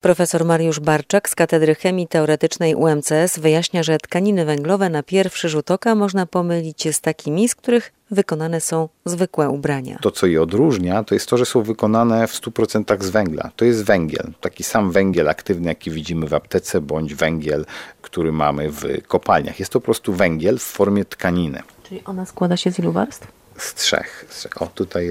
Profesor Mariusz Barczak z Katedry Chemii Teoretycznej UMCS wyjaśnia, że tkaniny węglowe na pierwszy rzut oka można pomylić z takimi, z których wykonane są zwykłe ubrania. To, co je odróżnia, to jest to, że są wykonane w 100% z węgla. To jest węgiel, taki sam węgiel aktywny, jaki widzimy w aptece, bądź węgiel, który mamy w kopalniach. Jest to po prostu węgiel w formie tkaniny. Czyli ona składa się z ilu warstw? Z trzech. O,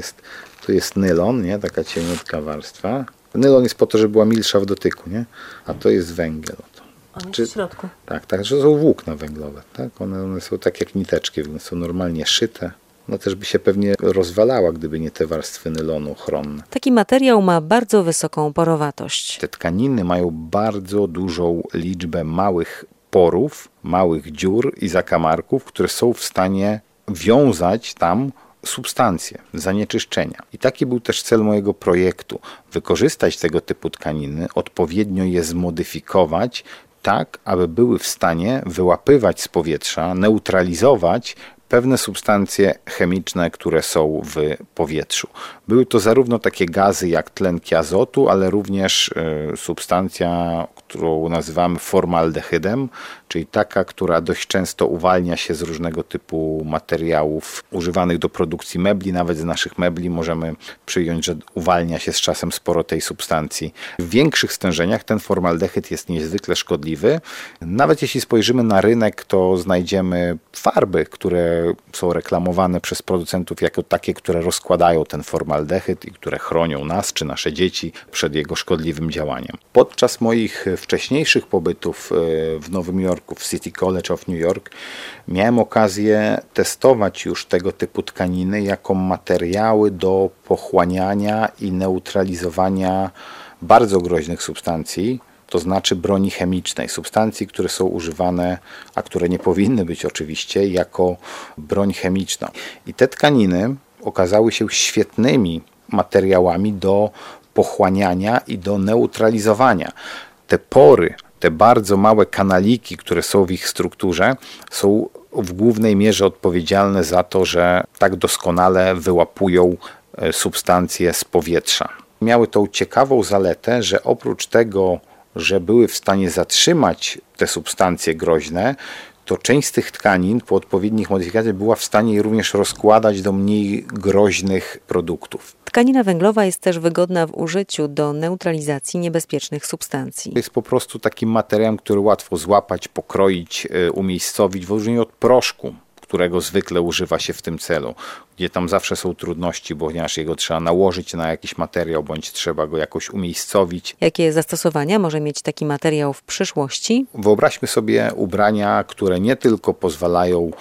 tu jest nylon, nie? Taka cieniutka warstwa. Nylon jest po to, żeby była milsza w dotyku, nie? A to jest węgiel. On jest w środku. Tak, że są włókna węglowe. Tak? One są tak jak niteczki, one są normalnie szyte. No też by się pewnie rozwalała, gdyby nie te warstwy nylonu ochronne. Taki materiał ma bardzo wysoką porowatość. Te tkaniny mają bardzo dużą liczbę małych porów, małych dziur i zakamarków, które są w stanie wiązać tam substancje, zanieczyszczenia. I taki był też cel mojego projektu. Wykorzystać tego typu tkaniny, odpowiednio je zmodyfikować, tak aby były w stanie wyłapywać z powietrza, neutralizować pewne substancje chemiczne, które są w powietrzu. Były to zarówno takie gazy jak tlenki azotu, ale również substancja, którą nazywamy formaldehydem, czyli taka, która dość często uwalnia się z różnego typu materiałów używanych do produkcji mebli. Nawet z naszych mebli możemy przyjąć, że uwalnia się z czasem sporo tej substancji. W większych stężeniach ten formaldehyd jest niezwykle szkodliwy. Nawet jeśli spojrzymy na rynek, to znajdziemy farby, które są reklamowane przez producentów jako takie, które rozkładają ten formaldehyd i które chronią nas czy nasze dzieci przed jego szkodliwym działaniem. Podczas moich wcześniejszych pobytów w Nowym Jorku, w City College of New York, miałem okazję testować już tego typu tkaniny jako materiały do pochłaniania i neutralizowania bardzo groźnych substancji, to znaczy broni chemicznej, substancji, które są używane, a które nie powinny być oczywiście, jako broń chemiczna. I te tkaniny okazały się świetnymi materiałami do pochłaniania i do neutralizowania. Te pory, te bardzo małe kanaliki, które są w ich strukturze, są w głównej mierze odpowiedzialne za to, że tak doskonale wyłapują substancje z powietrza. Miały tą ciekawą zaletę, że oprócz tego, że były w stanie zatrzymać te substancje groźne, to część z tych tkanin po odpowiednich modyfikacjach była w stanie je również rozkładać do mniej groźnych produktów. Tkanina węglowa jest też wygodna w użyciu do neutralizacji niebezpiecznych substancji. Jest po prostu takim materiałem, który łatwo złapać, pokroić, umiejscowić, w odróżnieniu od proszku, którego zwykle używa się w tym celu, gdzie tam zawsze są trudności, ponieważ jego trzeba nałożyć na jakiś materiał, bądź trzeba go jakoś umiejscowić. Jakie zastosowania może mieć taki materiał w przyszłości? Wyobraźmy sobie ubrania, które nie tylko pozwalają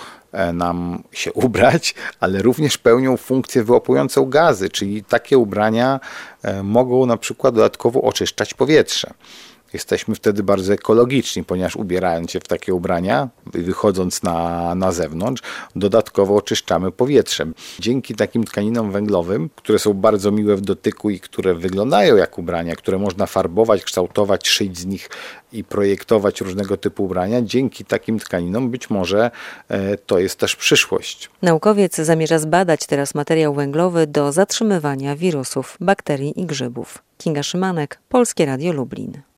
nam się ubrać, ale również pełnią funkcję wyłapującą gazy, czyli takie ubrania mogą na przykład dodatkowo oczyszczać powietrze. Jesteśmy wtedy bardzo ekologiczni, ponieważ ubierając się w takie ubrania i wychodząc na zewnątrz, dodatkowo oczyszczamy powietrze. Dzięki takim tkaninom węglowym, które są bardzo miłe w dotyku i które wyglądają jak ubrania, które można farbować, kształtować, szyć z nich i projektować różnego typu ubrania, dzięki takim tkaninom być może to jest też przyszłość. Naukowiec zamierza zbadać teraz materiał węglowy do zatrzymywania wirusów, bakterii i grzybów. Kinga Szymanek, Polskie Radio Lublin.